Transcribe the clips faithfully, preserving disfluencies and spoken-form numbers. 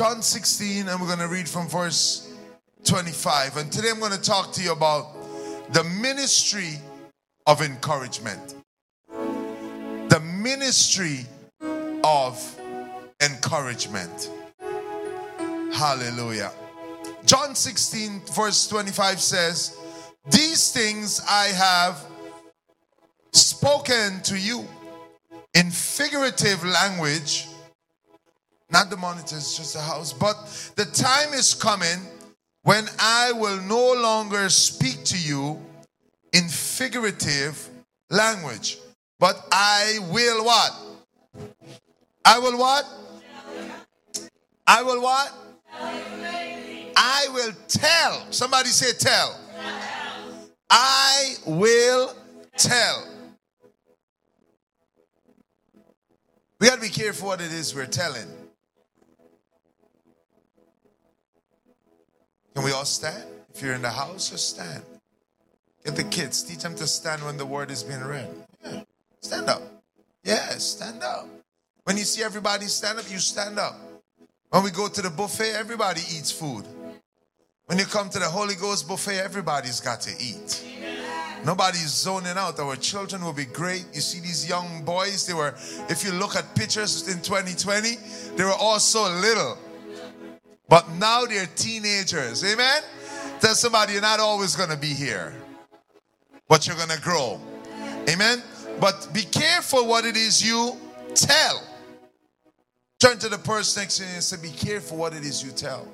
John sixteen, and we're going to read from verse twenty-five. And today I'm going to talk to you about the ministry of encouragement. The ministry of encouragement. Hallelujah. John sixteen verse twenty-five says, "These things I have spoken to you in figurative language," not the monitors, just the house, "but the time is coming when I will no longer speak to you in figurative language, but I will" what? I will what? I will what? I will tell. Somebody say tell. I will tell. We got to be careful what it is we're telling. Can we all stand? If you're in the house, just stand. Get the kids. Teach them to stand when the word is being read. Yeah. Stand up. Yes, stand up. When you see everybody stand up, you stand up. When we go to the buffet, everybody eats food. When you come to the Holy Ghost buffet, everybody's got to eat. Nobody's zoning out. Our children will be great. You see these young boys, they were, if you look at pictures in twenty twenty, they were all so little. But now they're teenagers. Amen? Tell somebody you're not always going to be here, but you're going to grow. Amen? But be careful what it is you tell. Turn to the person next to you and say, be careful what it is you tell.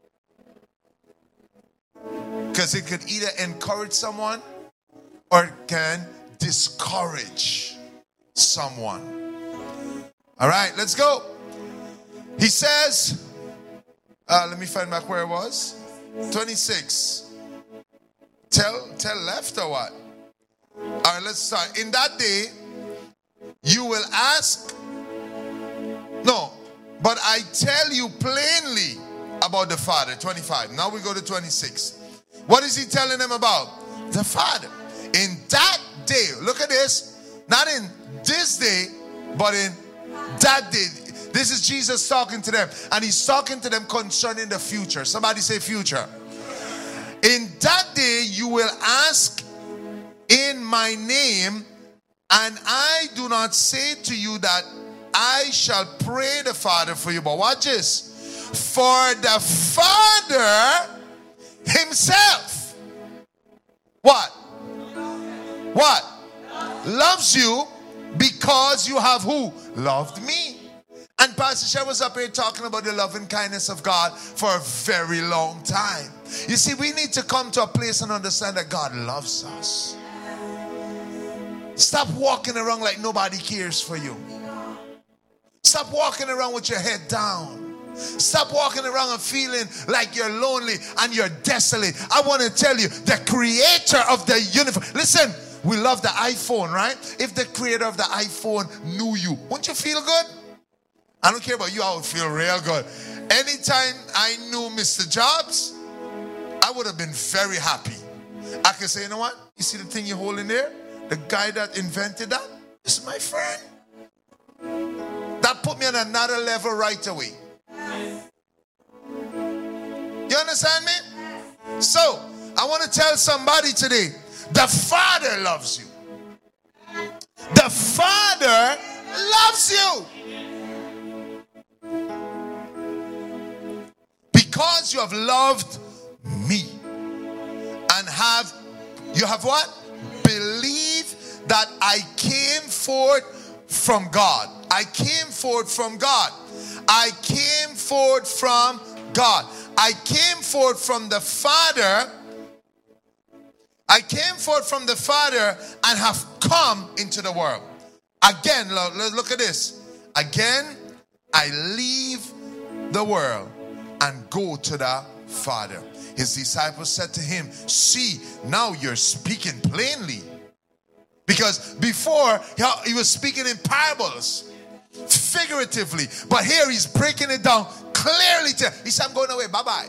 Because it could either encourage someone or it can discourage someone. All right, let's go. He says, uh, let me find back where it was. twenty-six. Tell, tell left or what? All right, let's start. In that day, you will ask, no, but I tell you plainly about the Father. twenty-five. Now we go to twenty-six. What is he telling them about? The Father. In that day, look at this, not in this day, but in that day. This is Jesus talking to them, and he's talking to them concerning the future. Somebody say future. In that day, you will ask in my name, and I do not say to you that I shall pray the Father for you. But watch this. For the Father himself, what? What? Loves you because you have who? Loved me. And Pastor Shah was up here talking about the love and kindness of God for a very long time. You see, we need to come to a place and understand that God loves us. Stop walking around like nobody cares for you. Stop walking around with your head down. Stop walking around and feeling like you're lonely and you're desolate. I want to tell you, the creator of the universe. Listen, we love the iPhone, right? If the creator of the iPhone knew you, wouldn't you feel good? I don't care about you, I would feel real good. Anytime I knew Mister Jobs, I would have been very happy. I could say, you know what? You see the thing you're holding there? The guy that invented that is my friend. That put me on another level right away. You understand me? So, I want to tell somebody today, the Father loves you. The Father loves you. Because you have loved me and have, you have what? Believe that I came forth from God. I came forth from God. I came forth from God. I came forth from the Father. I came forth from the Father and have come into the world. Again, look at this. Again, I leave the world and go to the Father. His disciples said to him, see, now you're speaking plainly. Because before, he was speaking in parables, figuratively. But here he's breaking it down clearly. To, he said, I'm going away. Bye-bye.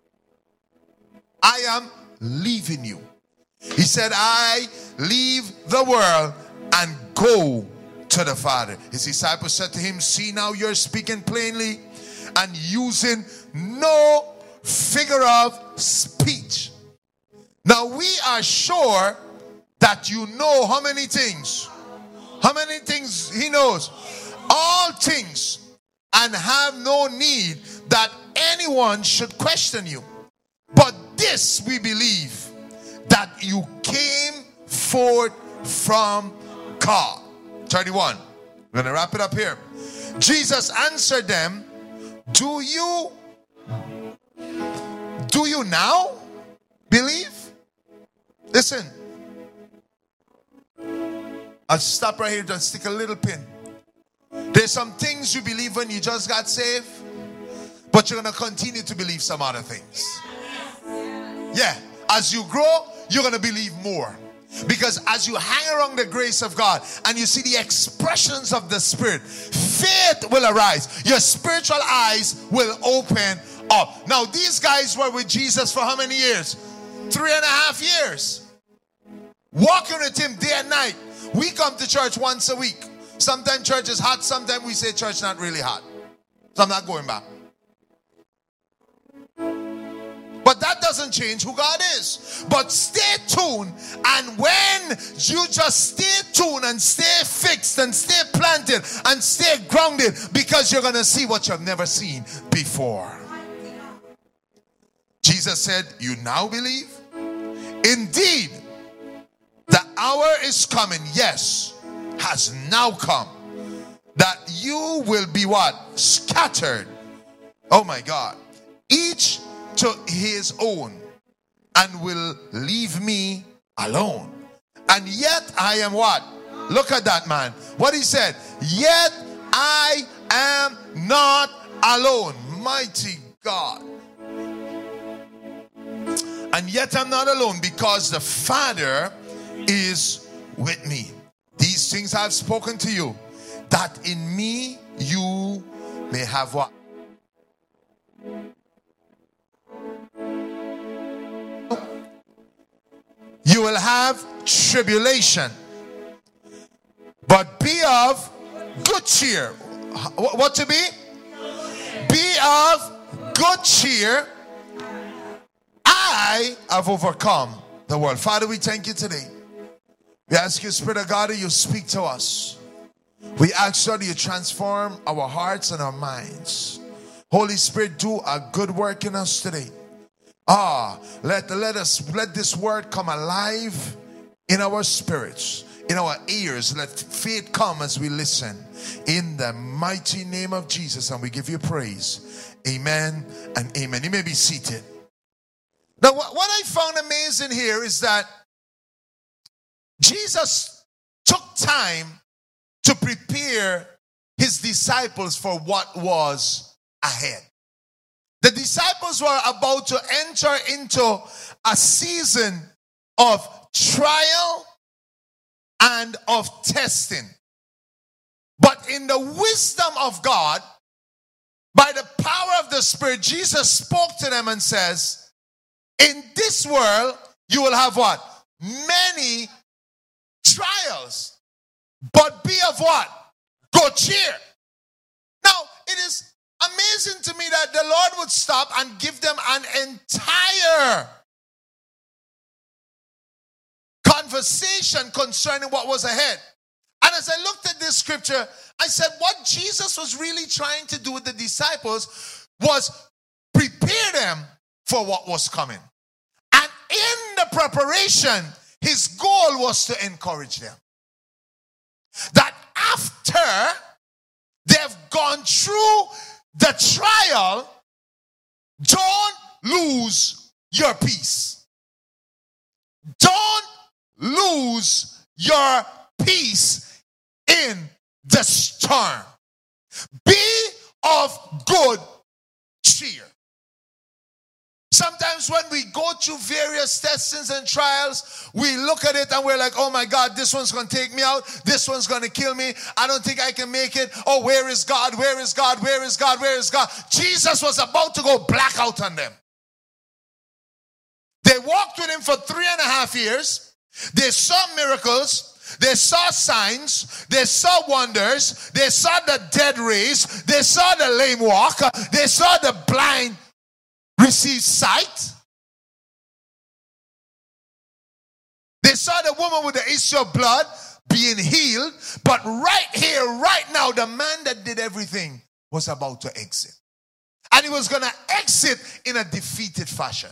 I am leaving you. He said, I leave the world and go to the Father. His disciples said to him, see, now you're speaking plainly, and using no figure of speech. Now we are sure that you know how many things? How many things he knows? All things, and have no need that anyone should question you. But this we believe, that you came forth from God. thirty-one. We're going to wrap it up here. Jesus answered them, Do you, do you now believe? Listen. I'll stop right here, just stick a little pin. There's some things you believe when you just got saved, but you're going to continue to believe some other things. Yeah, as you grow, you're going to believe more. Because as you hang around the grace of God and you see the expressions of the Spirit, faith will arise. Your spiritual eyes will open up. Now, these guys were with Jesus for how many years? Three and a half years. Walking with him day and night. We come to church once a week. Sometimes church is hot. Sometimes we say church not really hot. So I'm not going back. But that doesn't change who God is. But stay tuned. And when you just stay tuned and stay fixed and stay planted and stay grounded, because you're going to see what you've never seen before. Jesus said, you now believe? Indeed, the hour is coming, yes, has now come, that you will be what? Scattered. Oh my God. Each to his own, and will leave me alone. And yet I am what? Look at that man. What he said. Yet I am not alone. Mighty God. And yet I'm not alone, because the Father is with me. These things I have spoken to you, that in me you may have what? You will have tribulation, but be of good cheer. What to be? Be of good cheer. I have overcome the world. Father, we thank you today. We ask you, Spirit of God, that you speak to us. We ask you that you transform our hearts and our minds. Holy Spirit, do a good work in us today. Ah, let, let us let this word come alive in our spirits, in our ears. Let faith come as we listen. In the mighty name of Jesus, and we give you praise. Amen and amen. You may be seated. Now, what, what I found amazing here is that Jesus took time to prepare his disciples for what was ahead. The disciples were about to enter into a season of trial and of testing. But in the wisdom of God, by the power of the Spirit, Jesus spoke to them and says, in this world, you will have what? Many trials. But be of what? Good cheer. Now, it is amazing to me that the Lord would stop and give them an entire conversation concerning what was ahead. And as I looked at this scripture, I said what Jesus was really trying to do with the disciples was prepare them for what was coming. And in the preparation, his goal was to encourage them. That after they've gone through the trial, don't lose your peace. Don't lose your peace in the storm. Be of good cheer. Sometimes when we go through various testings and trials, we look at it and we're like, oh my God, this one's going to take me out. This one's going to kill me. I don't think I can make it. Oh, where is God? Where is God? Where is God? Where is God? Jesus was about to go black out on them. They walked with him for three and a half years. They saw miracles. They saw signs, they saw wonders, they saw the dead raised, they saw the lame walk, they saw the blind receive sight. They saw the woman with the issue of blood being healed, but right here, right now, the man that did everything was about to exit. And he was going to exit in a defeated fashion.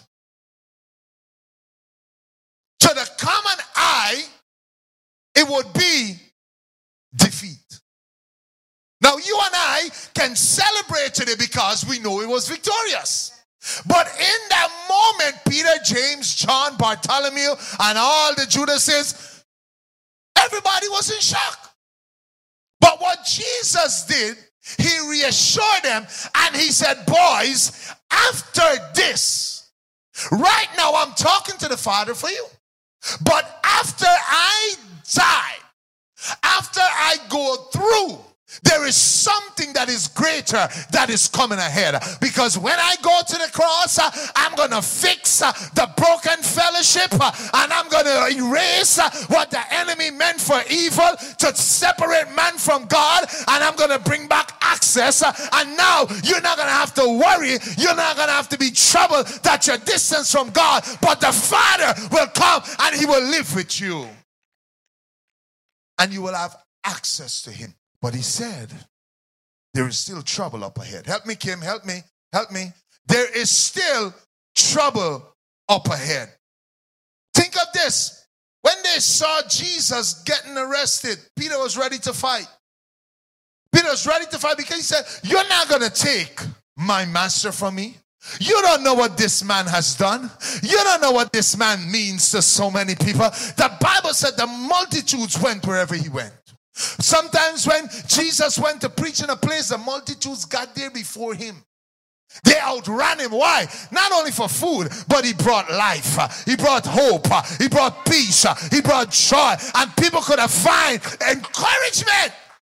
To the common eye, it would be defeat. Now, you and I can celebrate today because we know it was victorious. But in that moment, Peter, James, John, Bartholomew, and all the Judases, everybody was in shock. But what Jesus did, he reassured them and he said, boys, after this, right now I'm talking to the Father for you. But after I die, after I go through, there is something that is greater that is coming ahead. Because when I go to the cross, uh, I'm going to fix uh, the broken fellowship, uh, and I'm going to erase uh, what the enemy meant for evil to separate man from God, and I'm going to bring back access. Uh, and now you're not going to have to worry. You're not going to have to be troubled that you're distant from God, but the Father will come and he will live with you. And you will have access to him. But he said, there is still trouble up ahead. Help me, Kim. Help me. Help me. There is still trouble up ahead. Think of this. When they saw Jesus getting arrested, Peter was ready to fight. Peter was ready to fight because he said, you're not going to take my master from me. You don't know what this man has done. You don't know what this man means to so many people. The Bible said the multitudes went wherever he went. Sometimes when Jesus went to preach in a place, the multitudes got there before him. They outran him. Why? Not only for food, but he brought life. He brought hope. He brought peace. He brought joy. And people could have found encouragement.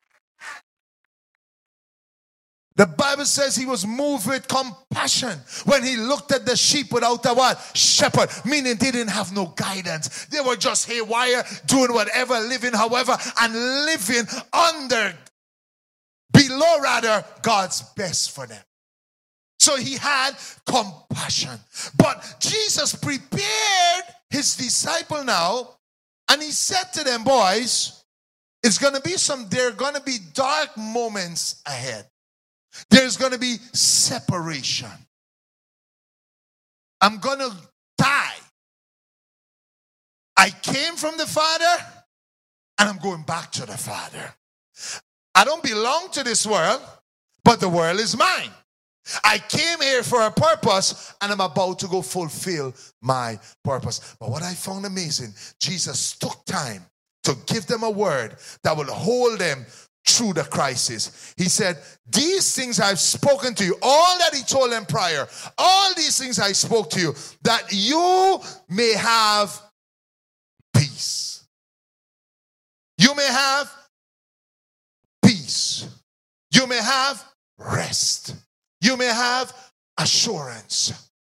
The Bible says he was moved with compassion when he looked at the sheep without a what? Shepherd. Meaning they didn't have no guidance. They were just haywire, doing whatever, living however, and living under, below rather, God's best for them. So he had compassion. But Jesus prepared his disciple now, and he said to them, boys, it's going to be some, there are going to be dark moments ahead. There's going to be separation. I'm going to die. I came from the Father, and I'm going back to the Father. I don't belong to this world, but the world is mine. I came here for a purpose, and I'm about to go fulfill my purpose. But what I found amazing, Jesus took time to give them a word that will hold them through the crisis. He said, these things I've spoken to you, all that he told them prior, all these things I spoke to you, that you may have peace. You may have peace. You may have rest. You may have assurance.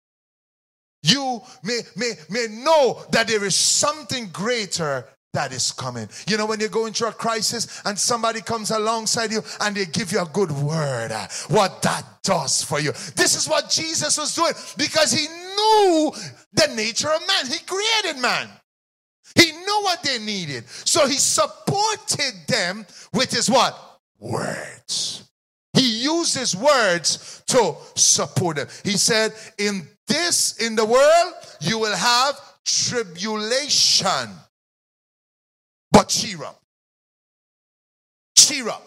You may, may, may know that there is something greater that is coming. You know, when you're going through a crisis and somebody comes alongside you and they give you a good word, uh, what that does for you. This is what Jesus was doing because he knew the nature of man. He created man. He knew what they needed. So he supported them with his what? Words. He used his words to support them. He said, in this, in the world, you will have tribulation. But cheer up. Cheer up.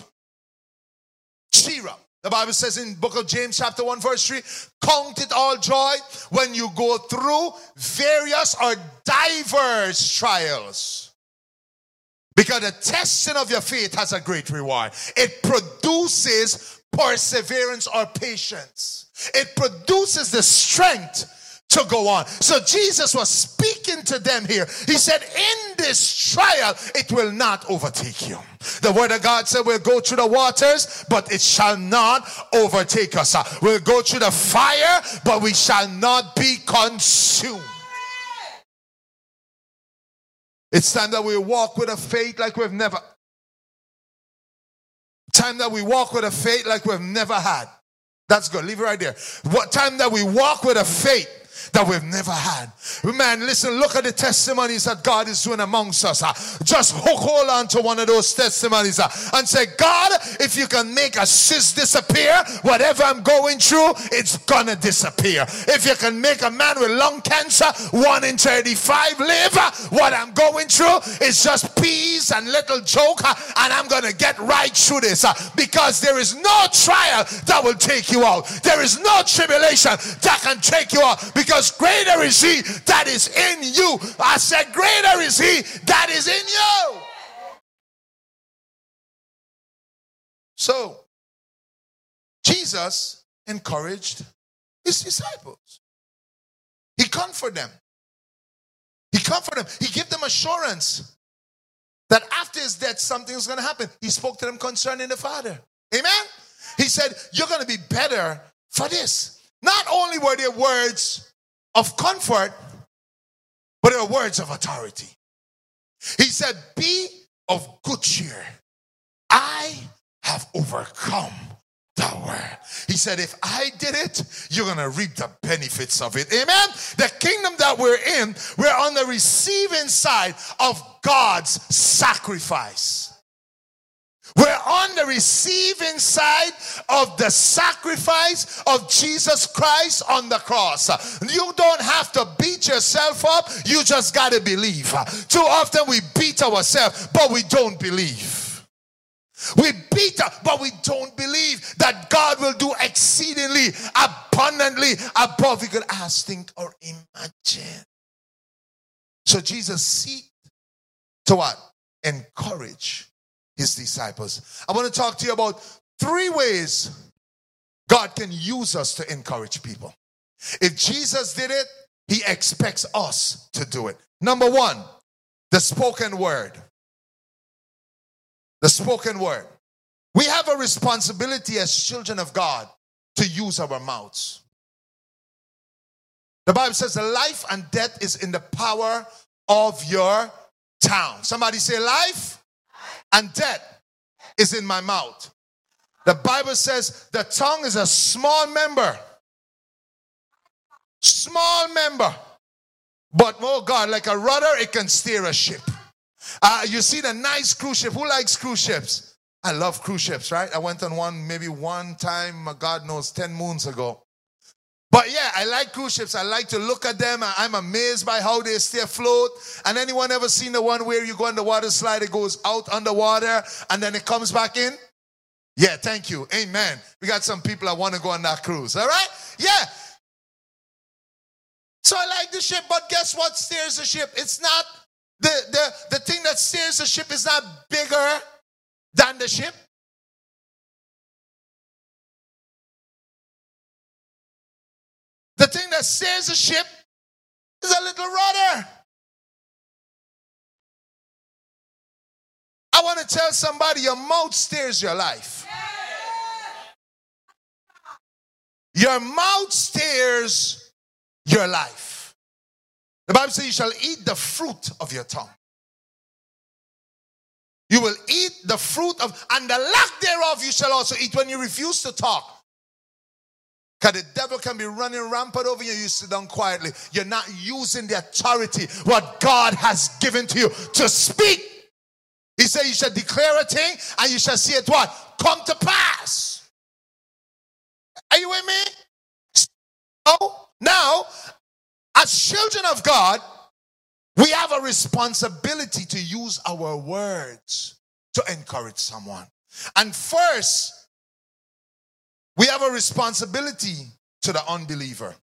Cheer up. The Bible says in the book of James chapter one verse three, count it all joy when you go through various or diverse trials. Because the testing of your faith has a great reward. It produces perseverance or patience. It produces the strength to go on. So Jesus was speaking to them here. He said, in this trial, it will not overtake you. The word of God said we'll go through the waters, but it shall not overtake us. We'll go through the fire, but we shall not be consumed. It's time that we walk with a faith like we've never. Time that we walk with a faith like we've never had. That's good. Leave it right there. What time that we walk with a faith that we've never had. Man, listen, look at the testimonies that God is doing amongst us. Uh, just hook hold on to one of those testimonies uh, and say, God, if you can make a cyst disappear, whatever I'm going through, it's gonna disappear. If you can make a man with lung cancer, one in thirty-five live, uh, what I'm going through is just peas and little joke, uh, and I'm gonna get right through this uh, because there is no trial that will take you out. There is no tribulation that can take you out, because greater is he that is in you. I said, greater is he that is in you. So, Jesus encouraged his disciples. He comforted them. He comforted them. He gave them assurance that after his death, something is going to happen. He spoke to them concerning the Father. Amen? He said, you're going to be better for this. Not only were there words of comfort, but there are words of authority. He said, be of good cheer. I have overcome the world. He said, if I did it, you're going to reap the benefits of it. Amen? The kingdom that we're in, we're on the receiving side of God's sacrifice. We're on the receiving side of the sacrifice of Jesus Christ on the cross. You don't have to beat yourself up. You just got to believe. Too often we beat ourselves, but we don't believe. We beat up, but we don't believe that God will do exceedingly, abundantly, above we could ask, think, or imagine. So Jesus seeked to what? Encourage his disciples. I want to talk to you about three ways God can use us to encourage people. If Jesus did it, he expects us to do it. Number one, the spoken word. The spoken word. We have a responsibility as children of God to use our mouths. The Bible says the life and death is in the power of your tongue. Somebody say life and death is in my mouth. The Bible says the tongue is a small member. Small member. But, oh God, like a rudder, it can steer a ship. Uh, you see the nice cruise ship. Who likes cruise ships? I love cruise ships, right? I went on one maybe one time, God knows, ten moons ago. But yeah, I like cruise ships. I like to look at them. I'm amazed by how they stay afloat. And anyone ever seen the one where you go on the water slide, it goes out underwater and then it comes back in? Yeah, thank you. Amen. We got some people that want to go on that cruise. All right? Yeah. So I like the ship, but guess what steers the ship? It's not, the, the, the thing that steers the ship is not bigger than the ship. The thing that steers the ship is a little rudder. I want to tell somebody, your mouth steers your life. Your mouth steers your life. The Bible says you shall eat the fruit of your tongue. You will eat the fruit of, and the lack thereof you shall also eat. When you refuse to talk, because the devil can be running rampant over you, you sit down quietly. You're not using the authority, what God has given to you, to speak. He said you shall declare a thing and you shall see it what? Come to pass. Are you with me? So, now, as children of God, we have a responsibility to use our words to encourage someone. And first, we have a responsibility to the unbeliever.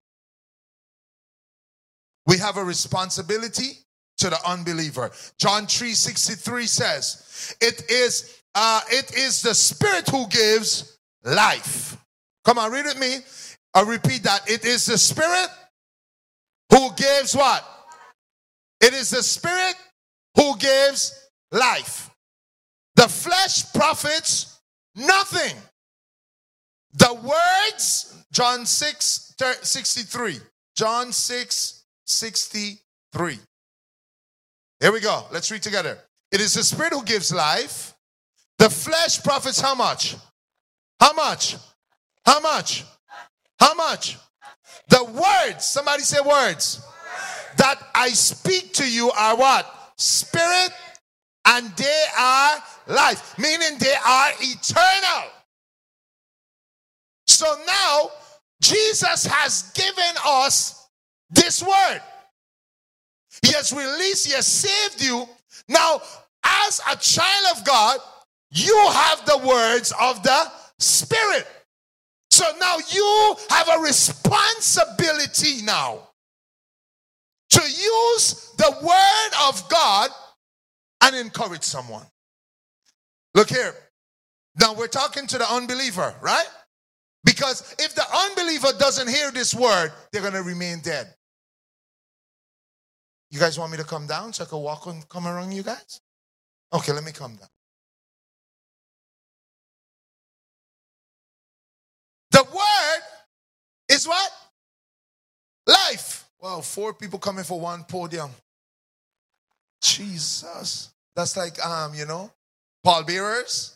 We have a responsibility to the unbeliever. John three sixty-three says, it is, uh, it is the Spirit who gives life. Come on, read it with me. I'll repeat that. It is the Spirit who gives what? It is the Spirit who gives life. The flesh profits nothing. The words, John six sixty-three. John six sixty-three. Here we go. Let's read together. It is the Spirit who gives life. The flesh profits how much? How much? How much? How much? The words, somebody say words, that I speak to you are what? Spirit, and they are life, meaning they are eternal. So now, Jesus has given us this word. He has released, he has saved you. Now, as a child of God, you have the words of the Spirit. So now you have a responsibility now to use the word of God and encourage someone. Look here. Now we're talking to the unbeliever, right? Because if the unbeliever doesn't hear this word, they're going to remain dead. You guys want me to come down so I can walk and come around you guys? Okay, let me come down. The word is what? Life. Wow, four people coming for one podium. Jesus. That's like, um, you know, pallbearers.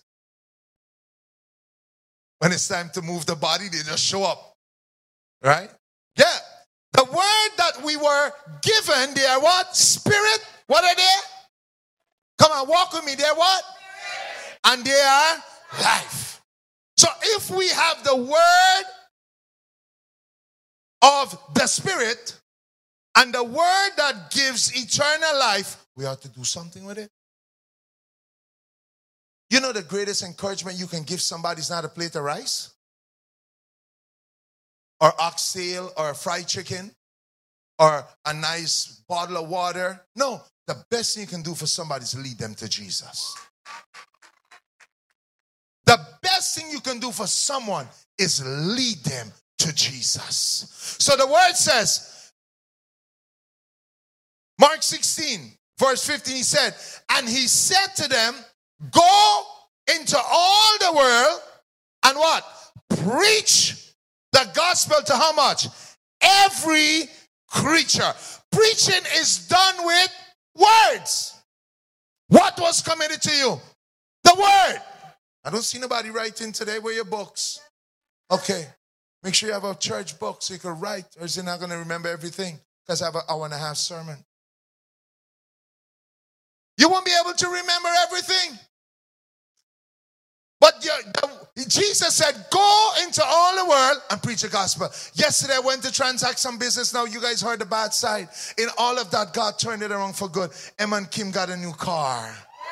When it's time to move the body, they just show up. Right? Yeah. The word that we were given, they are what? Spirit. What are they? Come on, walk with me. They're what? And they are life. So if we have the word of the Spirit and the word that gives eternal life, we ought to do something with it. You know the greatest encouragement you can give somebody is not a plate of rice or oxtail or fried chicken or a nice bottle of water. No, the best thing you can do for somebody is lead them to Jesus. The best thing you can do for someone is lead them to Jesus. So the word says, Mark sixteen, verse fifteen, he said, and he said to them, go into all the world and what? Preach the gospel to how much? Every creature. Preaching is done with words. What was committed to you? The word. I don't see nobody writing today. Where your books? Okay. Make sure you have a church book so you can write, or is he not going to remember everything? Because I have an hour and a half sermon. You won't be able to remember everything. But the, Jesus said, go into all the world and preach the gospel. Yesterday I went to transact some business. Now you guys heard the bad side. In all of that, God turned it around for good. Emma and Kim got a new car.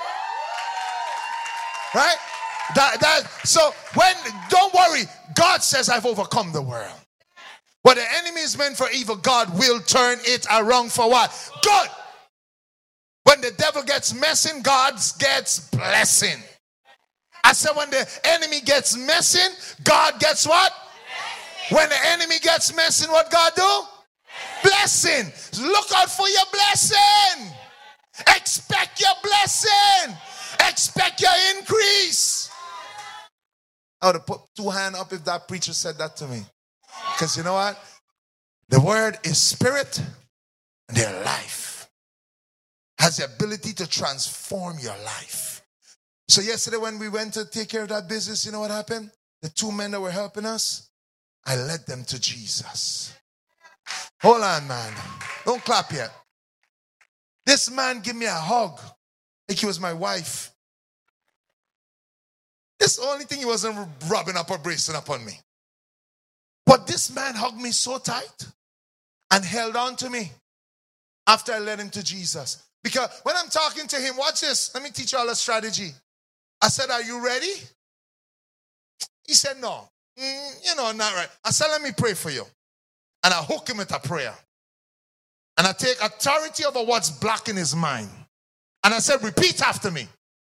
Right? That, that, so when, don't worry, God says I've overcome the world. What the enemy is meant for evil, God will turn it around for what? Good. When the devil gets messing, God gets blessing. I said when the enemy gets messing, God gets what? Blessing. When the enemy gets messing, what God do? Blessing. Blessing. Look out for your blessing. Expect your blessing. Expect your increase. I would have put two hands up if that preacher said that to me. Because you know what? The word is spirit and their life. Has the ability to transform your life. So yesterday when we went to take care of that business, you know what happened? The two men that were helping us, I led them to Jesus. Hold on, man. Don't clap yet. This man gave me a hug like he was my wife. This is the only thing he wasn't rubbing up or bracing up on me. But this man hugged me so tight and held on to me after I led him to Jesus. Because when I'm talking to him, watch this. Let me teach you all a strategy. I said, are you ready? He said, no. Mm, you know, not right. I said, let me pray for you. And I hook him with a prayer. And I take authority over what's blocking his mind. And I said, repeat after me.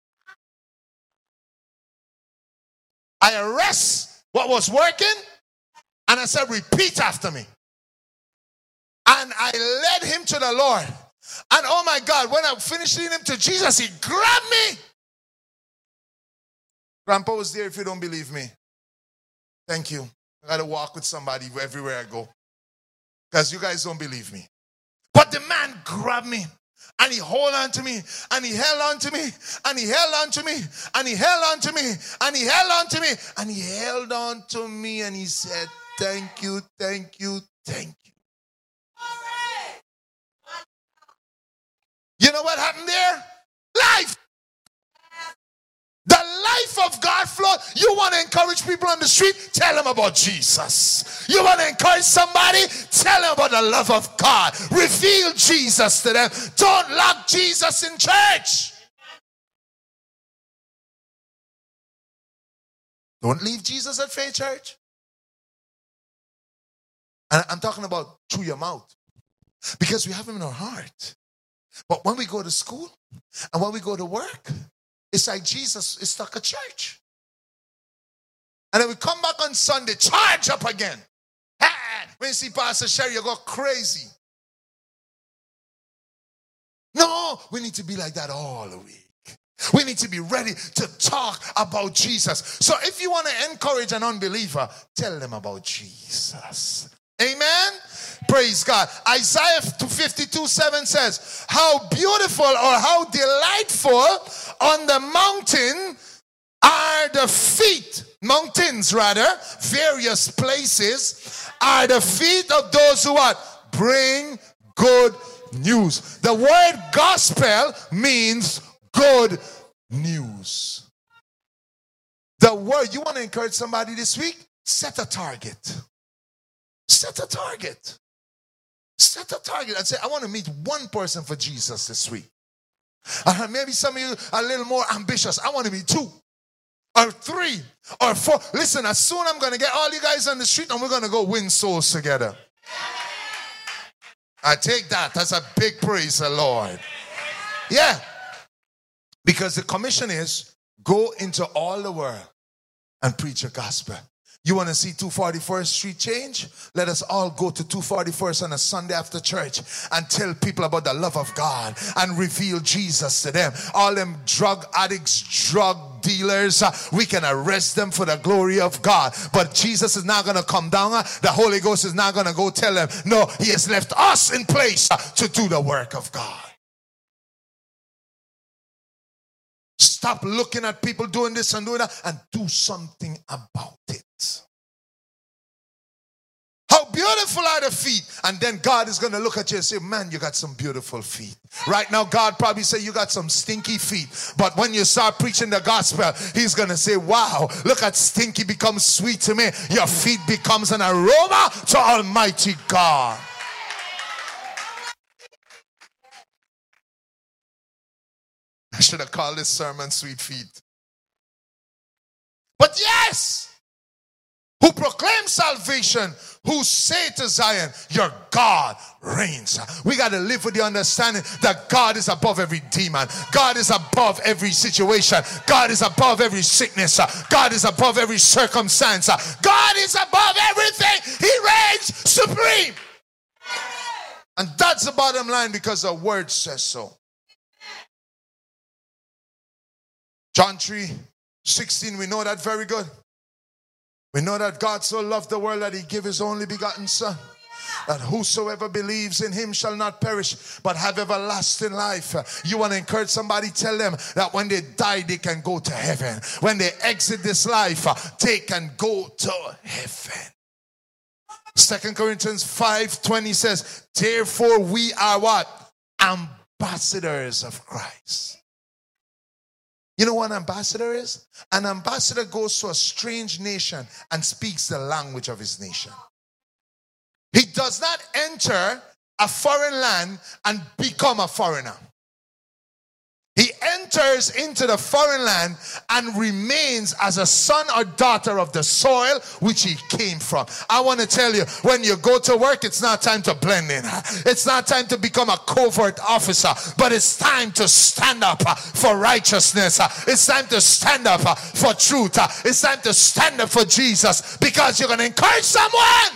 I arrest what was working. And I said, repeat after me. And I led him to the Lord. And oh my God, when I finished leading him to Jesus, he grabbed me. Grandpa was there if you don't believe me. Thank you. I got to walk with somebody everywhere I go. Because you guys don't believe me. But the man grabbed me. And he held on to me, and he held on to me, and he held on to me, and he held on to me, and he held on to me, and he held on to me, and he said, thank you, thank you, thank you. You know what happened there? Life. The life of God flow. You want to encourage people on the street? Tell them about Jesus. You want to encourage somebody? Tell them about the love of God. Reveal Jesus to them. Don't lock Jesus in church. Don't leave Jesus at Faith Church. And I'm talking about through your mouth. Because we have him in our heart. But when we go to school and when we go to work, it's like Jesus is stuck at church. And then we come back on Sunday, charge up again. Ah, when you see Pastor Sherry, you go crazy. No, we need to be like that all the week. We need to be ready to talk about Jesus. So if you want to encourage an unbeliever, tell them about Jesus. Amen? Praise God. Isaiah fifty-two seven says, how beautiful or how delightful on the mountain are the feet, mountains rather, various places, are the feet of those who what? Bring good news. The word gospel means good news. The word, you want to encourage somebody this week? Set a target. Set a target. Set a target and say, I want to meet one person for Jesus this week. Uh, maybe some of you are a little more ambitious. I want to meet two or three or four. Listen, as soon I'm going to get all you guys on the street and we're going to go win souls together. I take that. That's a big praise the Lord. Yeah. Because the commission is go into all the world and preach the gospel. You want to see two forty-first Street change? Let us all go to two forty-first on a Sunday after church and tell people about the love of God and reveal Jesus to them. All them drug addicts, drug dealers, uh, we can arrest them for the glory of God. But Jesus is not going to come down. Uh, the Holy Ghost is not going to go tell them. No, he has left us in place uh, to do the work of God. Stop looking at people doing this and doing that and do something about it. How beautiful are the feet. And then God is going to look at you and say, man, you got some beautiful feet. Right now, God probably say you got some stinky feet. But when you start preaching the gospel, he's going to say, wow, look at stinky becomes sweet to me. Your feet becomes an aroma to Almighty God. I should have called this sermon Sweet Feet. But yes, who proclaim salvation, who say to Zion, your God reigns. We got to live with the understanding that God is above every demon. God is above every situation. God is above every sickness. God is above every circumstance. God is above everything. He reigns supreme. And that's the bottom line because the word says so. John three sixteen, we know that very good. We know that God so loved the world that he gave his only begotten son, that whosoever believes in him shall not perish, but have everlasting life. You want to encourage somebody, tell them that when they die, they can go to heaven. When they exit this life, they can go to heaven. Second Corinthians five twenty says, therefore we are what? Ambassadors of Christ. You know what an ambassador is? An ambassador goes to a strange nation and speaks the language of his nation. He does not enter a foreign land and become a foreigner. He enters into the foreign land and remains as a son or daughter of the soil which he came from. I want to tell you, when you go to work, it's not time to blend in. It's not time to become a covert officer, but it's time to stand up for righteousness. It's time to stand up for truth. It's time to stand up for Jesus, because you're going to encourage someone.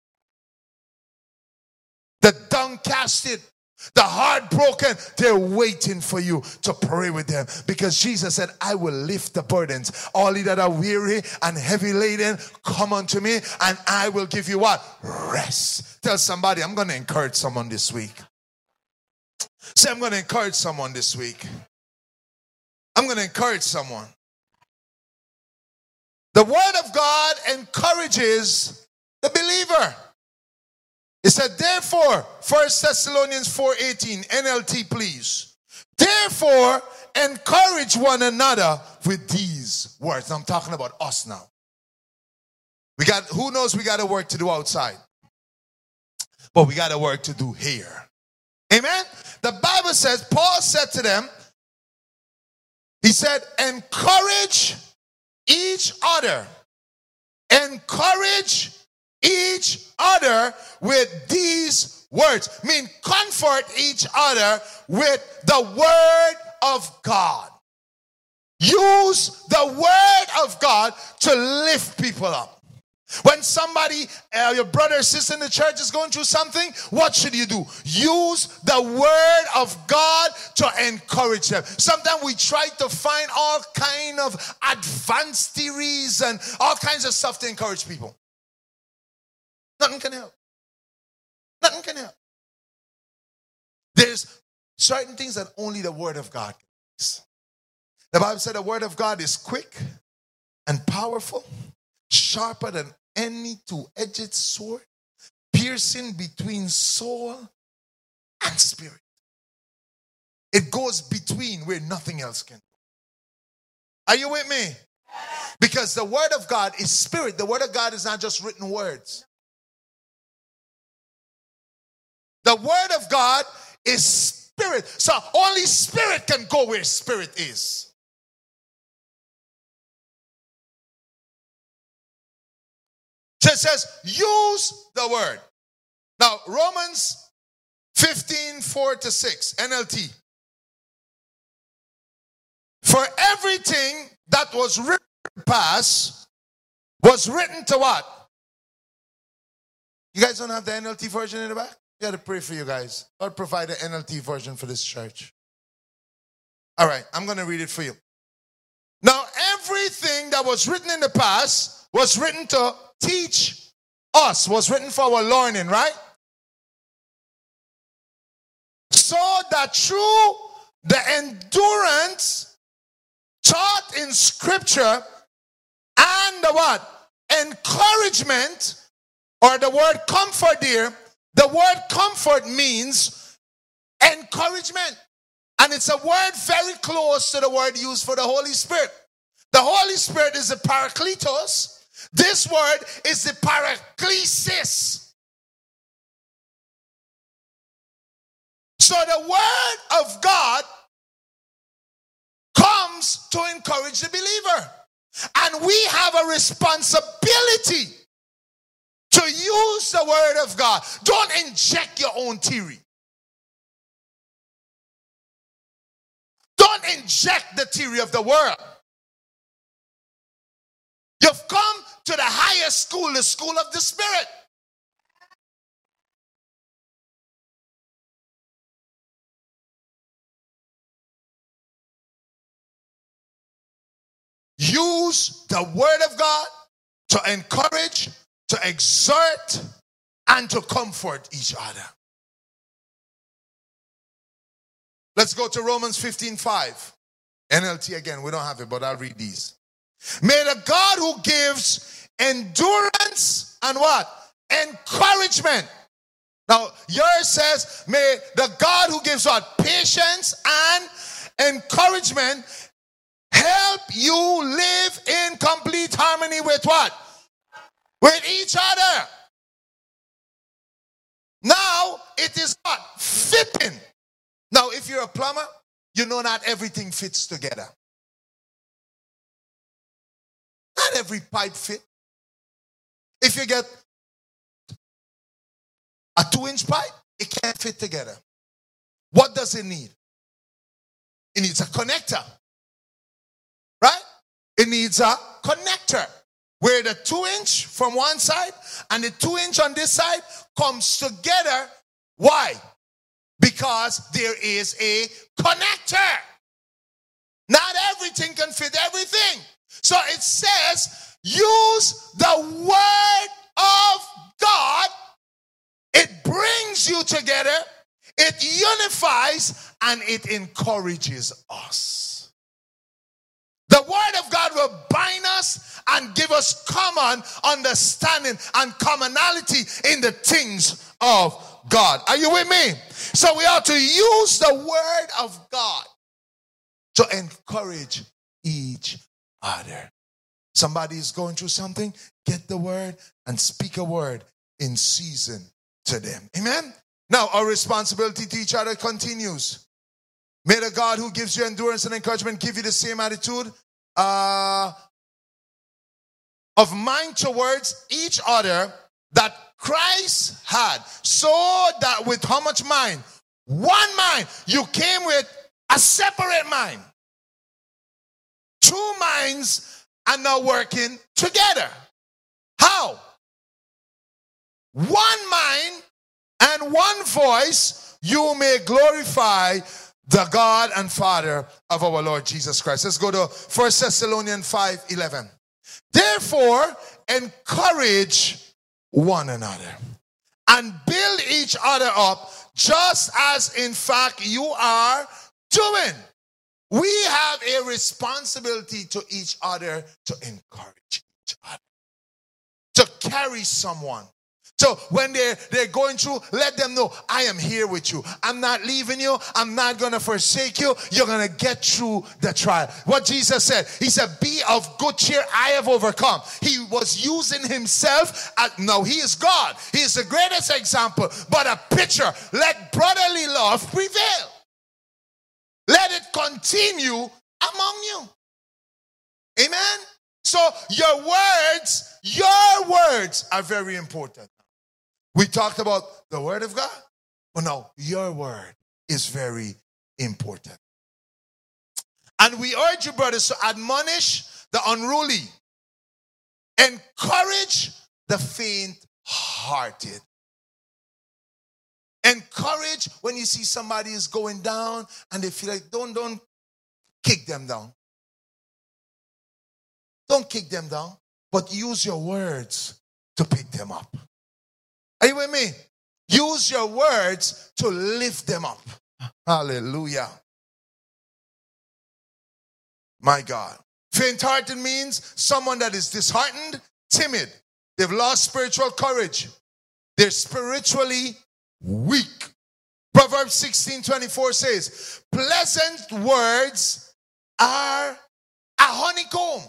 The downcasted, the heartbroken, they're waiting for you to pray with them, because Jesus said, I will lift the burdens. All ye that are weary and heavy laden, come unto me and I will give you what? Rest. Tell somebody, I'm going to encourage someone this week. Say, I'm going to encourage someone this week. I'm going to encourage someone. The word of God encourages the believer. It said, therefore, First Thessalonians four eighteen, N L T please. Therefore, encourage one another with these words. I'm talking about us now. We got, who knows we got a work to do outside. But we got a work to do here. Amen? The Bible says, Paul said to them, he said, encourage each other. Encourage each other with these words. Mean comfort each other with the word of God. Use the word of God to lift people up. When somebody, uh, your brother or sister in the church is going through something, what should you do? Use the word of God to encourage them. Sometimes we try to find all kind of advanced theories and all kinds of stuff to encourage people. Nothing can help. Nothing can help. There's certain things that only the word of God can fix. The Bible said the word of God is quick and powerful, sharper than any two-edged sword, piercing between soul and spirit. It goes between where nothing else can go. Are you with me? Because the word of God is spirit. The word of God is not just written words. The word of God is spirit. So only spirit can go where spirit is. So it says, use the word. Now, Romans fifteen, four to six, N L T. For everything that was written past was written to what? You guys don't have the N L T version in the back? You got to pray for you guys. God provide an N L T version for this church. All right, I'm going to read it for you. Now, everything that was written in the past was written to teach us, was written for our learning, right? So that through the endurance taught in scripture and the what? Encouragement, or the word comfort here, the word comfort means encouragement. And it's a word very close to the word used for the Holy Spirit. The Holy Spirit is the Parakletos. This word is the Paraklesis. So the word of God comes to encourage the believer. And we have a responsibility to use the word of God. Don't inject your own theory. Don't inject the theory of the world. You've come to the highest school, the school of the Spirit. Use the word of God to encourage, to exhort, and to comfort each other. Let's go to Romans fifteen five. N L T again, we don't have it, but I'll read these. May the God who gives endurance and what? Encouragement. Now, yours says, may the God who gives what? Patience and encouragement help you live in complete harmony with what? With each other. Now, it is what? Fitting. Now, if you're a plumber, you know not everything fits together. Not every pipe fit. If you get a two-inch pipe, it can't fit together. What does it need? It needs a connector. Right? It needs a connector. Where the two-inch from one side and the two-inch on this side comes together. Why? Because there is a connector. Not everything can fit everything. So it says, use the word of God. It brings you together. It unifies and it encourages us. The word of God will bind us and give us common understanding and commonality in the things of God. Are you with me? So we ought to use the word of God to encourage each other. Somebody is going through something, get the word and speak a word in season to them. Amen? Now, our responsibility to each other continues. May the God who gives you endurance and encouragement give you the same attitude uh, of mind towards each other that Christ had, so that with how much mind? One mind. You came with a separate mind. Two minds are now working together. How? One mind and one voice, you may glorify the God and Father of our Lord Jesus Christ. Let's go to First Thessalonians five eleven. Therefore, encourage one another and build each other up, just as in fact you are doing. We have a responsibility to each other to encourage each other, to carry someone. So when they're, they're going through, let them know, I am here with you. I'm not leaving you. I'm not going to forsake you. You're going to get through the trial. What Jesus said, he said, be of good cheer. I have overcome. He was using himself. As, no, he is God. He is the greatest example. But a picture, let brotherly love prevail. Let it continue among you. Amen? So your words, your words are very important. We talked about the word of God, but no, your word is very important. And we urge you, brothers, to admonish the unruly, encourage the faint-hearted. Encourage when you see somebody is going down and they feel like, don't, don't kick them down. Don't kick them down, but use your words to pick them up. Are you with me? Use your words to lift them up. Hallelujah. My God. Faint-hearted means someone that is disheartened, timid. They've lost spiritual courage. They're spiritually weak. Proverbs sixteen twenty-four says, pleasant words are a honeycomb.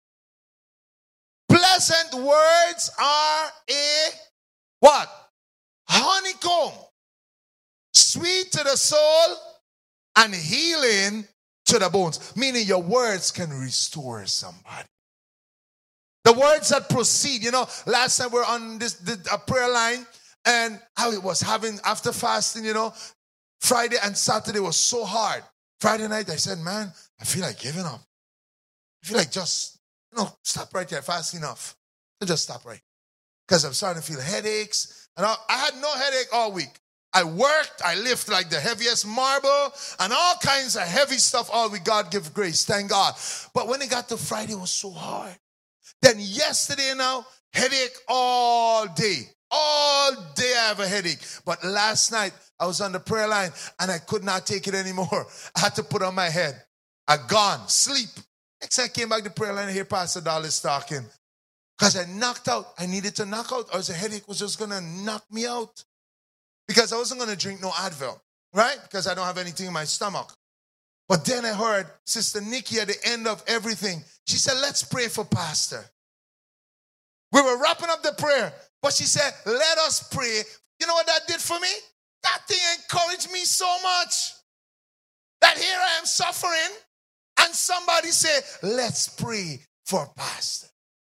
Pleasant words are a what? Honeycomb. Sweet to the soul and healing to the bones. Meaning your words can restore somebody. The words that proceed. You know, last time we were on this, this a prayer line and I was having, after fasting, you know, Friday and Saturday was so hard. Friday night I said, man, I feel like giving up. I feel like just, you know, stop right there, fast enough. So just stop right. Because I'm starting to feel headaches. And I, I had no headache all week. I worked, I lifted like the heaviest marble and all kinds of heavy stuff all week. God give grace, thank God. But when it got to Friday, it was so hard. Then yesterday now, headache all day. All day I have a headache. But last night, I was on the prayer line and I could not take it anymore. I had to put on my head. I gone, sleep. Next I came back to the prayer line and hear Pastor Dallas talking. Because I knocked out. I needed to knock out. Or the headache was just going to knock me out. Because I wasn't going to drink no Advil. Right? Because I don't have anything in my stomach. But then I heard Sister Nikki at the end of everything. She said, let's pray for Pastor. We were wrapping up the prayer. But she said, let us pray. You know what that did for me? That thing encouraged me so much. That here I am suffering. And somebody said, let's pray for Pastor.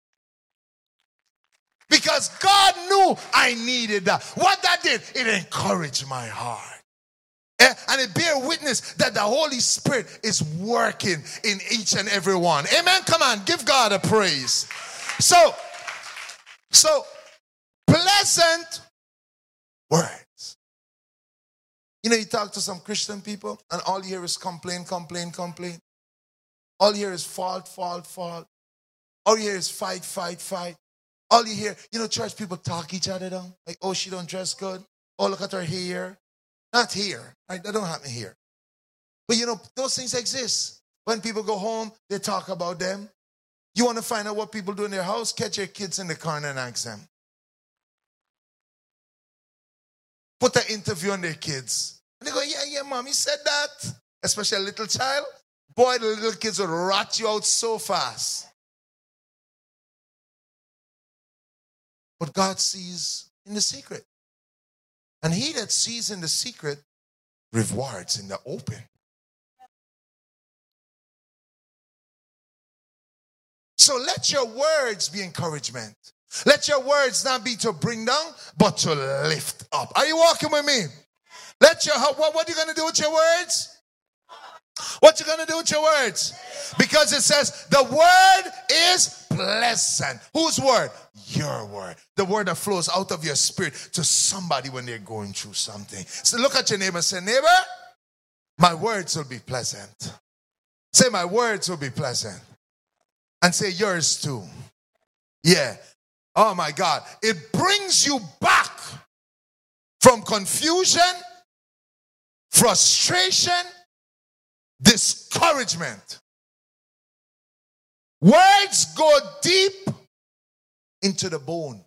Because God knew I needed that. What that did, it encouraged my heart. And it bear witness that the Holy Spirit is working in each and every one. Amen. Come on, give God a praise. So, so pleasant words. You know, you talk to some Christian people and all you hear is complain, complain, complain. All you hear is fault, fault, fault. All you hear is fight, fight, fight. All you hear, you know, church people talk each other down. Like, oh, she don't dress good. Oh, look at her hair. Not here. Right? That don't happen here. But you know, those things exist. When people go home, they talk about them. You want to find out what people do in their house? Catch your kids in the corner and ask them. Put an interview on their kids. And they go, yeah, yeah, mom, you said that. Especially a little child. Boy, the little kids will rat you out so fast. But God sees in the secret. And he that sees in the secret rewards in the open. So let your words be encouragement. Let your words not be to bring down, but to lift up. Are you walking with me? Let your what, what are you going to do with your words? What you going to do with your words? Because it says the word is pleasant. Whose word? Your word. The word that flows out of your spirit to somebody when they're going through something. So look at your neighbor and say, neighbor, my words will be pleasant. Say, my words will be pleasant. And say yours too. Yeah. Oh my God. It brings you back from confusion, frustration, discouragement. Words go deep into the bone.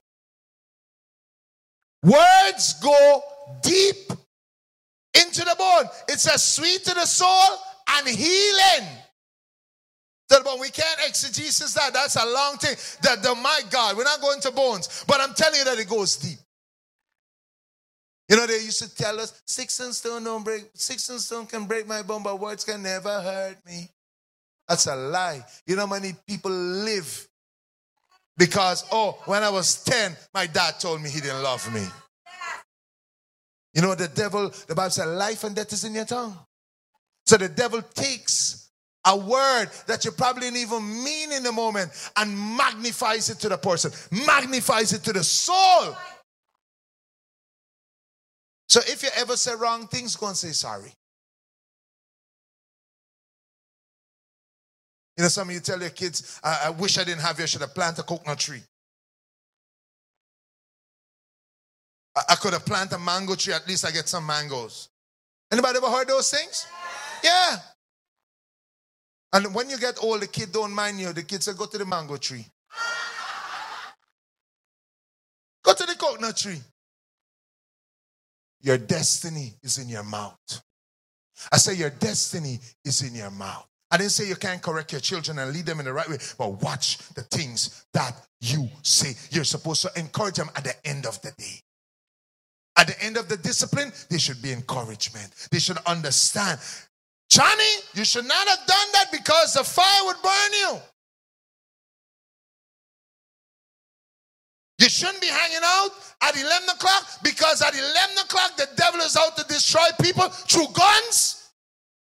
Words go deep into the bone. It's as sweet to the soul and healing. But we can't exegesis that. That's a long thing. That the my God, we're not going to bones. But I'm telling you that it goes deep. You know, they used to tell us, six and stone don't break, six and stone can break my bone, but words can never hurt me. That's a lie. You know how many people live because, oh, when I was ten, my dad told me he didn't love me. You know, the devil, the Bible said, life and death is in your tongue. So the devil takes a word that you probably didn't even mean in the moment and magnifies it to the person, magnifies it to the soul. So if you ever say wrong things, go and say sorry. You know, some of you tell your kids, I, I wish I didn't have you, I should have planted a coconut tree. I, I could have planted a mango tree, at least I get some mangoes. Anybody ever heard those things? Yeah. And when you get old, the kid don't mind you. The kid say, go to the mango tree. Go to the coconut tree. Your destiny is in your mouth. I say your destiny is in your mouth. I didn't say you can't correct your children and lead them in the right way, but watch the things that you say. You're supposed to encourage them at the end of the day. At the end of the discipline, there should be encouragement. They should understand. Johnny, you should not have done that because the fire would burn you. You shouldn't be hanging out at eleven o'clock because at eleven o'clock the devil is out to destroy people through guns.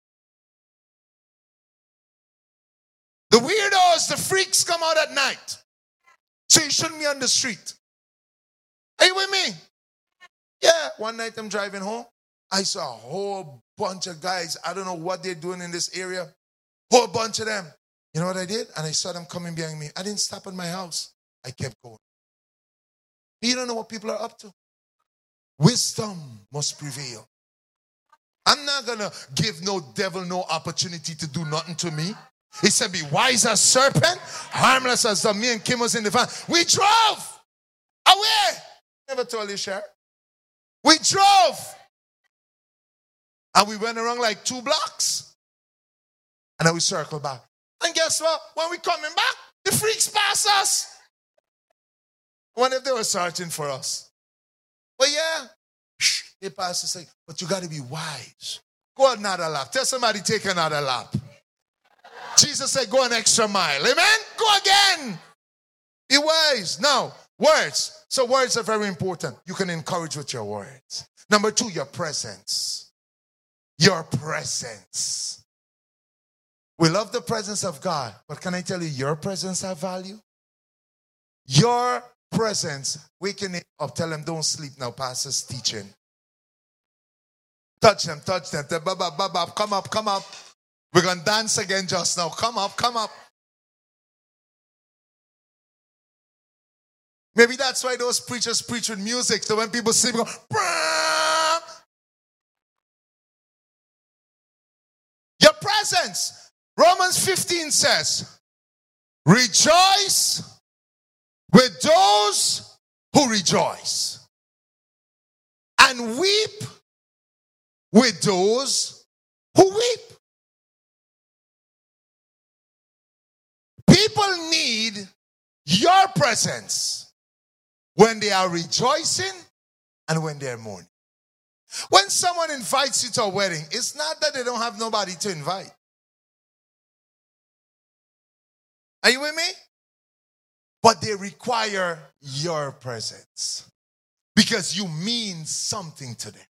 The weirdos, the freaks come out at night. So you shouldn't be on the street. Are you with me? Yeah, one night I'm driving home. I saw a whole bunch of guys. I don't know what they're doing in this area. Whole bunch of them. You know what I did? And I saw them coming behind me. I didn't stop at my house. I kept going. You don't know what people are up to. Wisdom must prevail. I'm not going to give no devil no opportunity to do nothing to me. He said, be wise as serpent, harmless as the me and Kim was in the van. We drove away. Never told you, Sher. We drove. And we went around like two blocks. And then we circled back. And guess what? When we coming back, the freaks pass us. I wonder if they were searching for us. But yeah, they passed us. Like, but you got to be wise. Go another lap. Tell somebody take another lap. Jesus said, go an extra mile. Amen? Go again. Be wise. Now, words. So words are very important. You can encourage with your words. Number two, your presence. Your presence. We love the presence of God, but can I tell you, your presence has value? Your presence. Waking up, tell them, don't sleep now, pastor's teaching. Touch them, touch them. Tell, baba, baba, come up, come up. We're going to dance again just now. Come up, come up. Maybe that's why those preachers preach with music. So when people sleep, go, Brah! presence. Romans fifteen says, rejoice with those who rejoice, and weep with those who weep. People need your presence when they are rejoicing and when they're mourning. When someone invites you to a wedding, it's not that they don't have nobody to invite. Are you with me? But they require your presence because you mean something to them.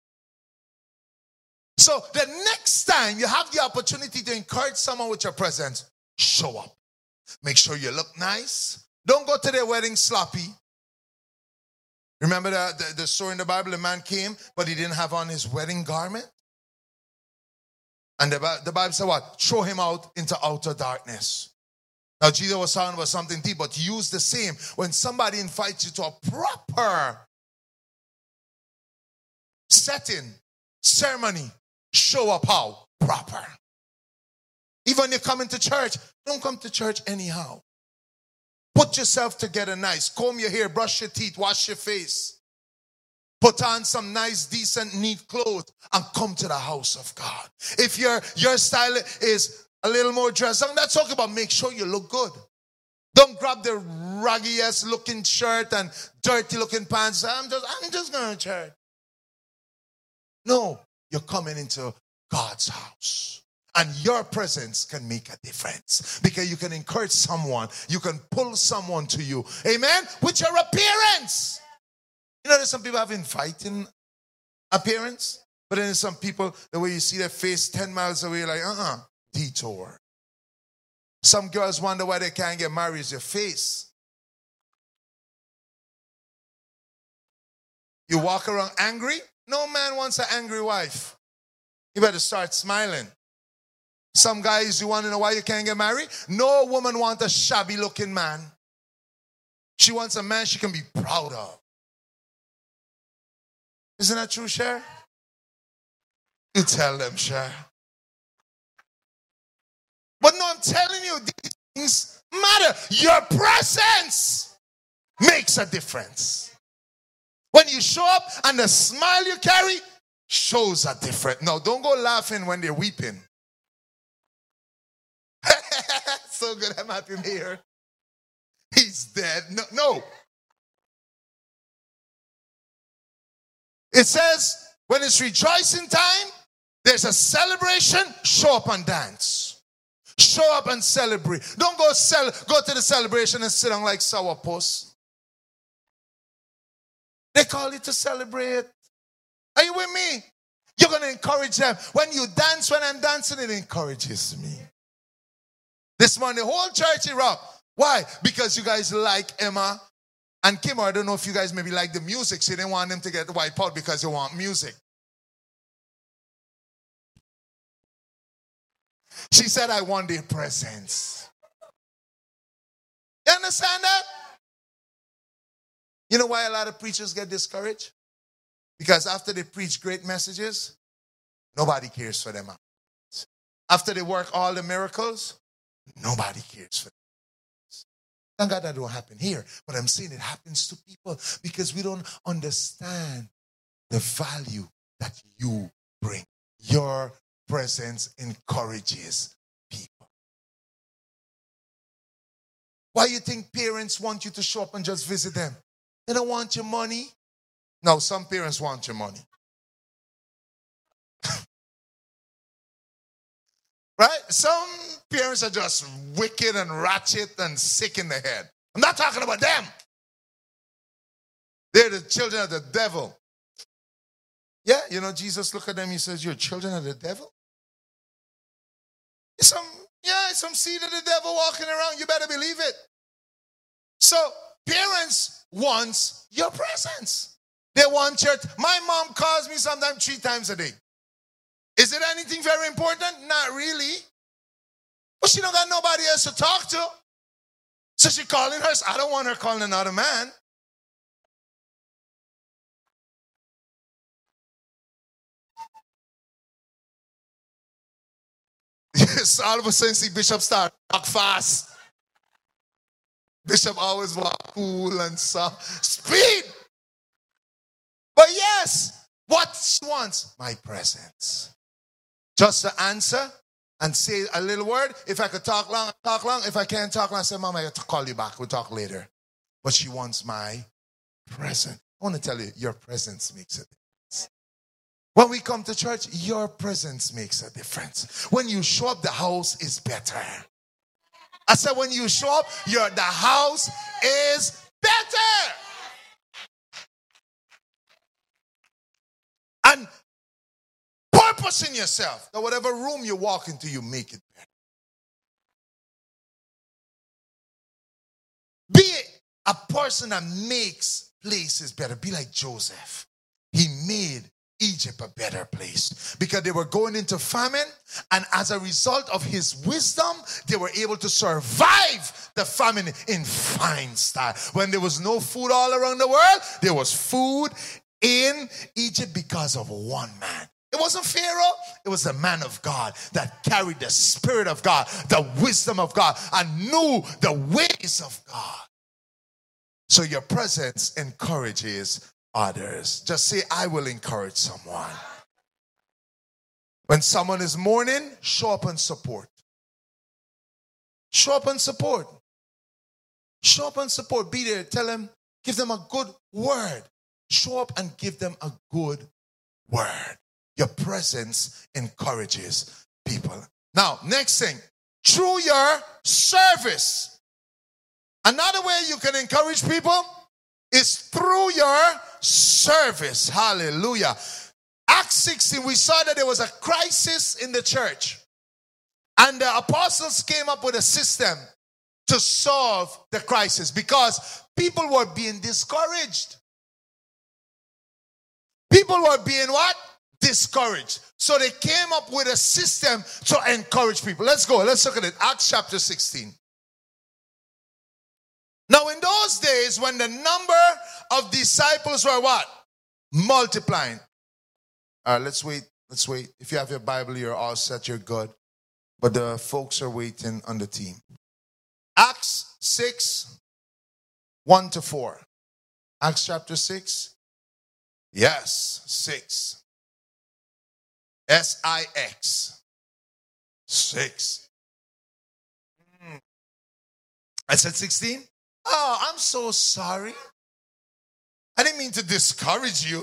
So the next time you have the opportunity to encourage someone with your presence, show up. Make sure you look nice. Don't go to their wedding sloppy. Remember the, the, the story in the Bible? The man came, but he didn't have on his wedding garment. And the, the Bible said what? Throw him out into outer darkness. Now, Jesus was talking about something deep, but use the same. When somebody invites you to a proper setting, ceremony, show up how? Proper. Even when you come into church, don't come to church anyhow. Put yourself together nice. Comb your hair, brush your teeth, wash your face. Put on some nice, decent, neat clothes and come to the house of God. If your, your style is a little more dressed up, that's talking about make sure you look good. Don't grab the raggiest looking shirt and dirty looking pants. I'm just, I'm just going to church. No, you're coming into God's house. And your presence can make a difference because you can encourage someone. You can pull someone to you. Amen? With your appearance. You know, there's some people have inviting appearance. But then there's some people, the way you see their face ten miles away, like, uh-uh, detour. Some girls wonder why they can't get married. It's your face. You walk around angry. No man wants an angry wife. You better start smiling. Some guys, you want to know why you can't get married? No woman wants a shabby looking man. She wants a man she can be proud of. Isn't that true, Cher? You tell them, Cher. But no, I'm telling you, these things matter. Your presence makes a difference. When you show up and the smile you carry shows a difference. No, don't go laughing when they're weeping. So good, I'm happy here. He's dead. No, no. It says, when it's rejoicing time, there's a celebration, show up and dance. Show up and celebrate. Don't go cel- go to the celebration and sit down like sourpuss. They call it to celebrate. Are you with me? You're going to encourage them. When you dance, when I'm dancing, it encourages me. This morning, the whole church erupt. Why? Because you guys like Emma and Kim. Or I don't know if you guys maybe like the music. So you didn't want them to get wiped out because you want music. She said, I want their presence. You understand that? You know why a lot of preachers get discouraged? Because after they preach great messages, nobody cares for them. After they work all the miracles, nobody cares for them. Thank God that don't happen here. But I'm saying it happens to people because we don't understand the value that you bring. Your presence encourages people. Why you think parents want you to show up and just visit them? They don't want your money. No, some parents want your money. Right? Some parents are just wicked and ratchet and sick in the head. I'm not talking about them. They're the children of the devil. Yeah, you know, Jesus looked at them, he says, you're children of the devil? Some, yeah, some seed of the devil walking around. You better believe it. So, parents want your presence. They want your, my mom calls me sometimes three times a day. Is it anything very important? Not really. But she don't got nobody else to talk to. So she calling her. I don't want her calling another man. So all of a sudden, see Bishop start walk fast. Bishop always walk cool and soft. Speed. But yes, what she wants? My presence. Just to answer and say a little word. If I could talk long, talk long. If I can't talk long, I say, Mom, I have to call you back. We'll talk later. But she wants my presence. I want to tell you, your presence makes a difference. When we come to church, your presence makes a difference. When you show up, the house is better. I said, when you show up, your the house is better. And purpose in yourself that whatever room you walk into, you make it better. Be a person that makes places better. Be like Joseph. He made Egypt a better place because they were going into famine, and as a result of his wisdom, they were able to survive the famine in fine style. When there was no food all around the world, there was food in Egypt because of one man. It wasn't Pharaoh, it was the man of God that carried the Spirit of God, the wisdom of God, and knew the ways of God. So your presence encourages others. Just say, I will encourage someone. When someone is mourning, show up and support. Show up and support. Show up and support. Be there. Tell them, give them a good word. Show up and give them a good word. Your presence encourages people. Now, next thing, through your service. Another way you can encourage people is through your service. Hallelujah. Acts sixteen, we saw that there was a crisis in the church. And the apostles came up with a system to solve the crisis because people were being discouraged. People were being what? Discouraged. So they came up with a system to encourage people. Let's go. Let's look at it. Acts chapter sixteen. Now in those days when the number of disciples were what? Multiplying. All right, let's wait. Let's wait. If you have your Bible, you're all set. You're good. But the folks are waiting on the team. Acts six, one to four. Acts chapter six. Yes, six. S I X. Six. Mm. I said sixteen? Oh, I'm so sorry. I didn't mean to discourage you.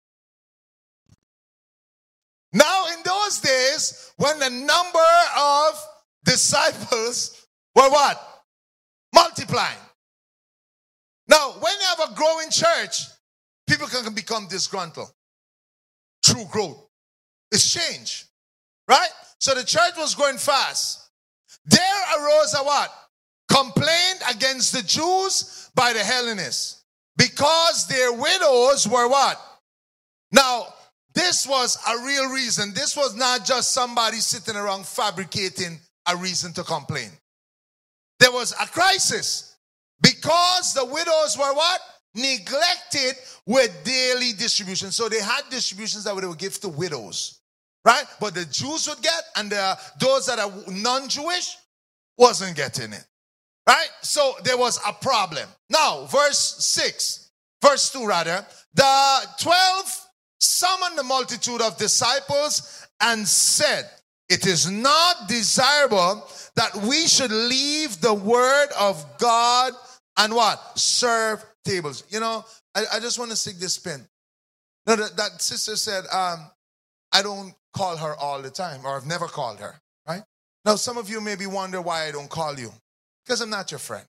Now, in those days, when the number of disciples were what? Multiplying. Now, when you have a growing church, people can become disgruntled. True growth. It's change. Right? So the church was growing fast. There arose a what? Complaint against the Jews by the Hellenists because their widows were what? Now, this was a real reason. This was not just somebody sitting around fabricating a reason to complain. There was a crisis because the widows were what? Neglected with daily distribution. So they had distributions that they would give to widows, right? But the Jews would get, and the, those that are non-Jewish wasn't getting it. Right? So there was a problem. Now, verse six, verse two rather, the twelve summoned the multitude of disciples and said, it is not desirable that we should leave the word of God and what? Serve tables. You know, I, I just want to stick this pin. No, that, that sister said, um, I don't call her all the time, or I've never called her, right? Now, some of you maybe wonder why I don't call you. Because I'm not your friend.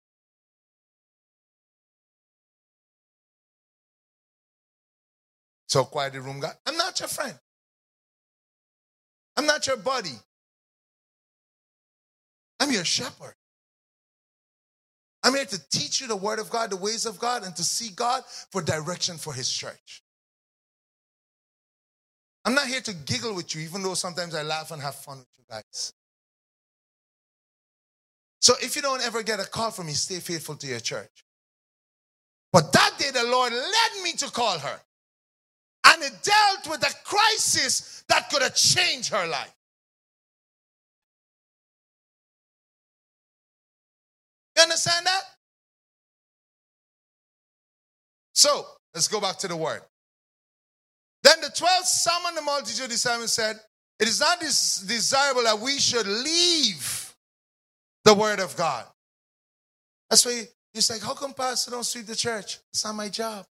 So quiet the room, God. I'm not your friend. I'm not your buddy. I'm your shepherd. I'm here to teach you the word of God, the ways of God, and to seek God for direction for his church. I'm not here to giggle with you, even though sometimes I laugh and have fun with you guys. So if you don't ever get a call from me, stay faithful to your church. But that day the Lord led me to call her. And it dealt with a crisis that could have changed her life. You understand that? So, let's go back to the word. Then the twelve summoned the multitude of disciples and said, it is not des- desirable that we should leave the word of God. That's why he's like, how come pastor don't sweep the church? It's not my job.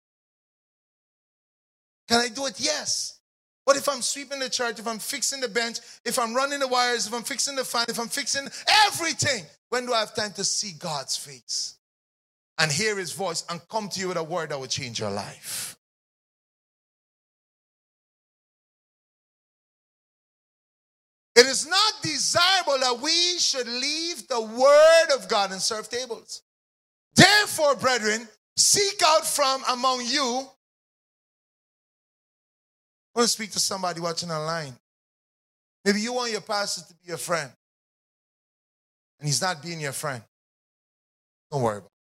Can I do it? Yes. But if I'm sweeping the church, if I'm fixing the bench, if I'm running the wires, if I'm fixing the fan, if I'm fixing everything, when do I have time to see God's face and hear his voice and come to you with a word that will change your life? It is not desirable that we should leave the word of God and serve tables. Therefore, brethren, seek out from among you. I want to speak to somebody watching online. Maybe you want your pastor to be your friend, and he's not being your friend. Don't worry about it.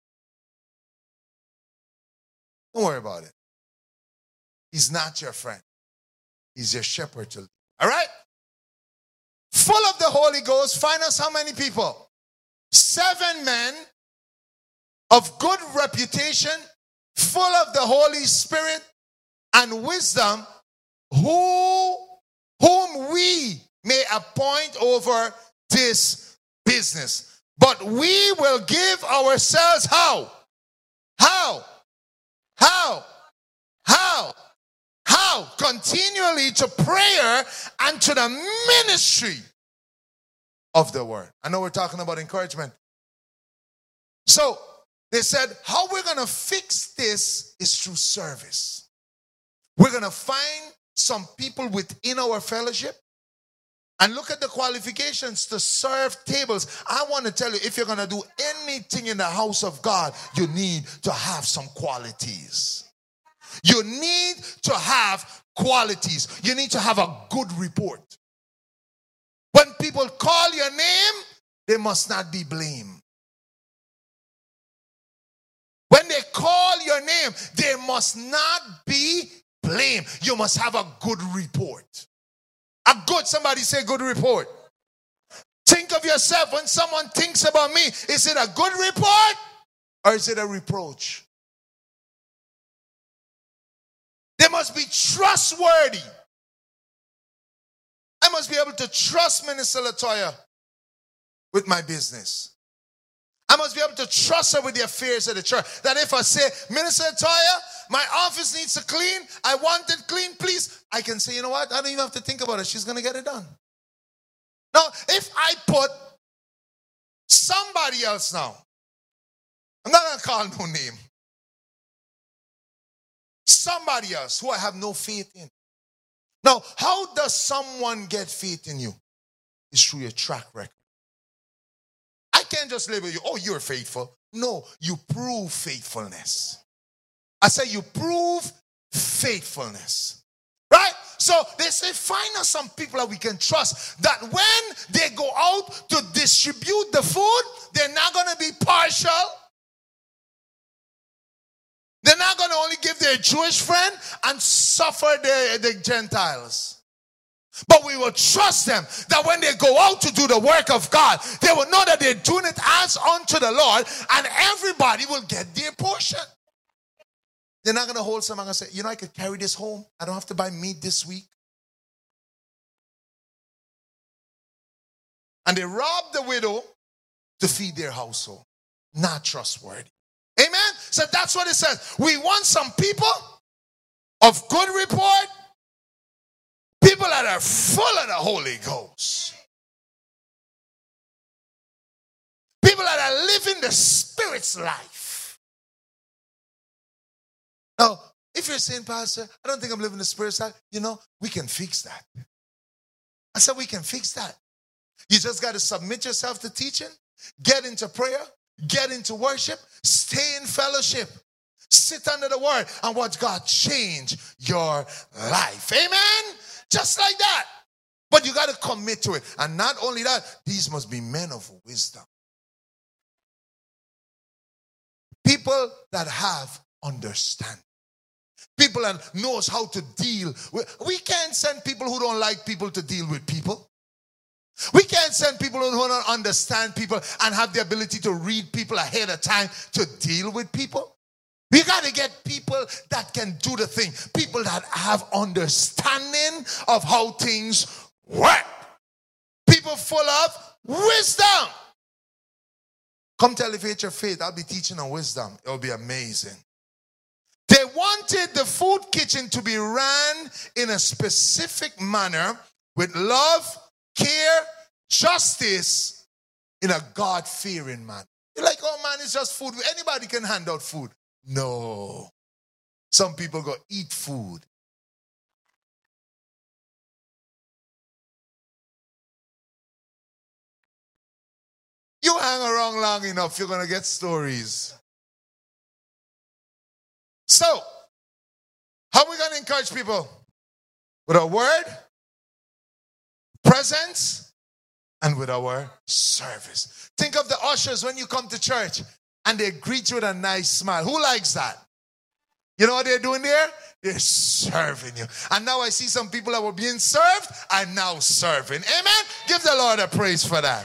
Don't worry about it. He's not your friend. He's your shepherd to lead. All right? Full of the Holy Ghost, find us how many people? Seven men of good reputation, full of the Holy Spirit and wisdom, who, whom we may appoint over this business. But we will give ourselves how? How? How? How? How? Continually to prayer and to the ministry of the word. I know we're talking about encouragement. So they said, how we're going to fix this is through service. We're going to find some people within our fellowship and look at the qualifications to serve tables. I want to tell you, if you're going to do anything in the house of God, you need to have some qualities. You need to have qualities. You need to have a good report. When people call your name, they must not be blamed. When they call your name, they must not be blamed. You must have a good report. A good, somebody say good report. Think of yourself when someone thinks about me. Is it a good report or is it a reproach? They must be trustworthy. I must be able to trust Minister Latoya with my business. I must be able to trust her with the affairs of the church. That if I say, Minister Latoya, my office needs to clean, I want it clean, please, I can say, you know what? I don't even have to think about it. She's going to get it done. Now, if I put somebody else now, I'm not going to call no name. Somebody else who I have no faith in. Now, how does someone get faith in you? It's through your track record. I can't just label you, oh, you're faithful. No, you prove faithfulness. I say you prove faithfulness. Right? So they say, find us some people that we can trust, that when they go out to distribute the food, they're not going to be partial. They're not going to only give their Jewish friend and suffer the, the Gentiles. But we will trust them that when they go out to do the work of God, they will know that they're doing it as unto the Lord, and everybody will get their portion. They're not going to hold someone and say, you know, I could carry this home. I don't have to buy meat this week. And they rob the widow to feed their household. Not trustworthy. Amen? So that's what it says. We want some people of good report. People that are full of the Holy Ghost. People that are living the Spirit's life. Now, if you're saying, Pastor, I don't think I'm living the Spirit's life, you know, we can fix that. I said we can fix that. You just got to submit yourself to teaching, get into prayer, get into worship, stay in fellowship, sit under the word, and watch God change your life. Amen? Just like that. But you got to commit to it. And not only that, these must be men of wisdom. People that have understanding. People that knows how to deal with. We can't send people who don't like people to deal with people. We can't send people who don't understand people and have the ability to read people ahead of time to deal with people. We got to get people that can do the thing. People that have understanding of how things work. People full of wisdom. Come to Elevate Your Faith. I'll be teaching on wisdom. It'll be amazing. They wanted the food kitchen to be ran in a specific manner with love, care, justice, in a God-fearing manner. You're like, oh man, it's just food. Anybody can hand out food. No. Some people go eat food. You hang around long enough, you're going to get stories. So, how are we going to encourage people? With a word, presence, and with our service. Think of the ushers when you come to church and they greet you with a nice smile. Who likes that? You know what they're doing there? They're serving you. And now I see some people that were being served are now serving. Amen? Give the Lord a praise for that.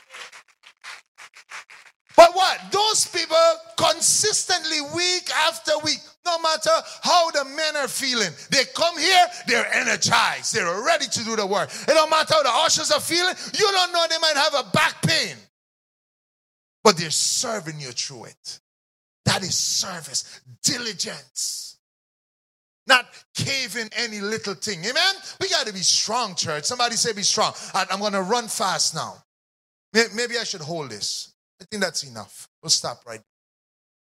But what? Those people consistently, week after week, no matter how the men are feeling, they come here, they're energized. They're ready to do the work. It don't matter how the ushers are feeling. You don't know, they might have a back pain. But they're serving you through it. That is service. Diligence. Not caving any little thing. Amen? We got to be strong, church. Somebody say be strong. I'm going to run fast now. Maybe I should hold this. I think that's enough. We'll stop right